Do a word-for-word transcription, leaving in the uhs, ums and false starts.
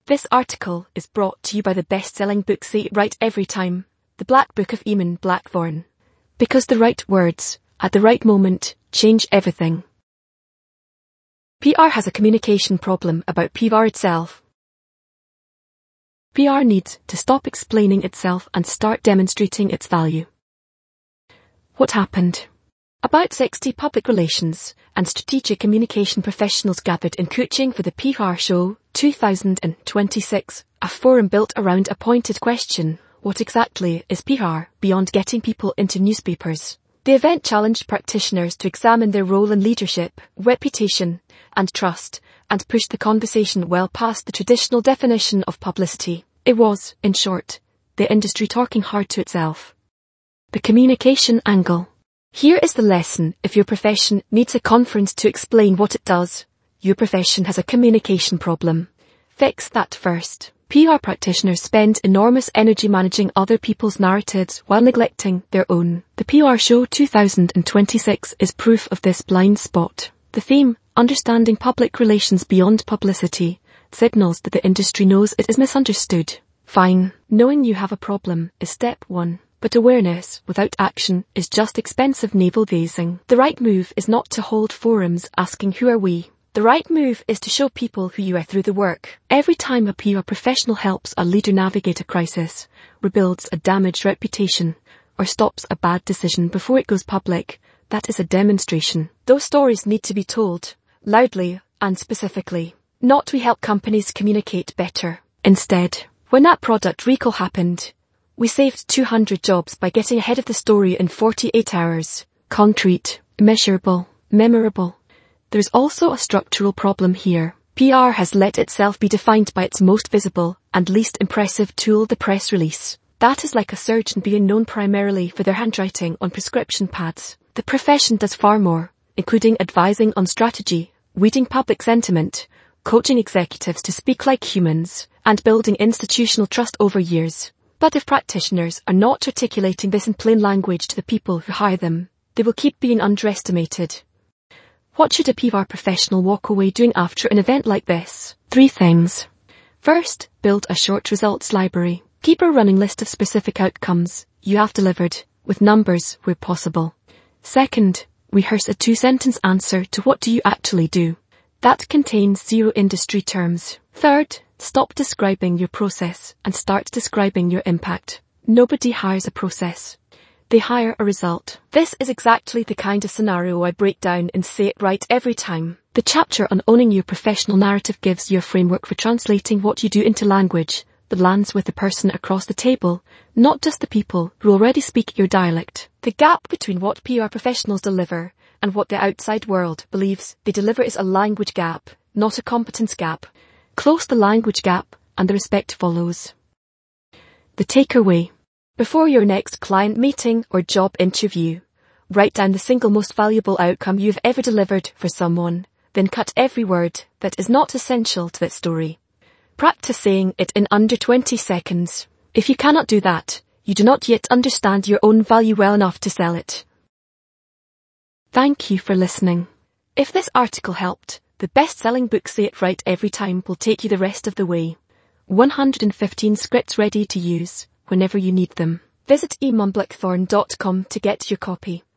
This article is brought to you by the best-selling book Say It Right Every Time, The Black Book of Eamon Blackthorne. Because the right words, at the right moment, change everything. P R has a communication problem about P R itself. P R needs to stop explaining itself and start demonstrating its value. What happened? About sixty public relations and strategic communication professionals gathered in Kuching for the P R Show two thousand twenty-six, a forum built around a pointed question: what exactly is P R beyond getting people into newspapers? The event challenged practitioners to examine their role in leadership, reputation, and trust, and pushed the conversation well past the traditional definition of publicity. It was, in short, the industry talking hard to itself. The communication angle. Here is the lesson: if your profession needs a conference to explain what it does, your profession has a communication problem. Fix that first. P R practitioners spend enormous energy managing other people's narratives while neglecting their own. The P R Show two thousand twenty-six is proof of this blind spot. The theme, Understanding Public Relations Beyond Publicity, signals that the industry knows it is misunderstood. Fine, knowing you have a problem is step one. But awareness without action is just expensive navel-gazing. The right move is not to hold forums asking who are we. The right move is to show people who you are through the work. Every time a P R professional helps a leader navigate a crisis, rebuilds a damaged reputation, or stops a bad decision before it goes public, that is a demonstration. Those stories need to be told, loudly and specifically. Not we help companies communicate better. Instead, when that product recall happened, we saved two hundred jobs by getting ahead of the story in forty-eight hours. Concrete, measurable, memorable. There's also a structural problem here. P R has let itself be defined by its most visible and least impressive tool, the press release. That is like a surgeon being known primarily for their handwriting on prescription pads. The profession does far more, including advising on strategy, reading public sentiment, coaching executives to speak like humans, and building institutional trust over years. But if practitioners are not articulating this in plain language to the people who hire them, they will keep being underestimated. What should a P R professional walk away doing after an event like this? Three things. First, build a short results library. Keep a running list of specific outcomes you have delivered, with numbers where possible. Second, rehearse a two-sentence answer to what do you actually do. That contains zero industry terms. Third, stop describing your process and start describing your impact. Nobody hires a process. They hire a result. This is exactly the kind of scenario I break down in Say It Right Every Time. The chapter on owning your professional narrative gives you a framework for translating what you do into language that lands with the person across the table, not just the people who already speak your dialect. The gap between what P R professionals deliver and what the outside world believes they deliver is a language gap, not a competence gap. Close the language gap, and the respect follows. The takeaway. Before your next client meeting or job interview, write down the single most valuable outcome you've ever delivered for someone, then cut every word that is not essential to that story. Practice saying it in under twenty seconds. If you cannot do that, you do not yet understand your own value well enough to sell it. Thank you for listening. If this article helped, the best-selling book Say It Right Every Time will take you the rest of the way. one hundred fifteen scripts ready to use whenever you need them. Visit eamon blackthorne dot com to get your copy.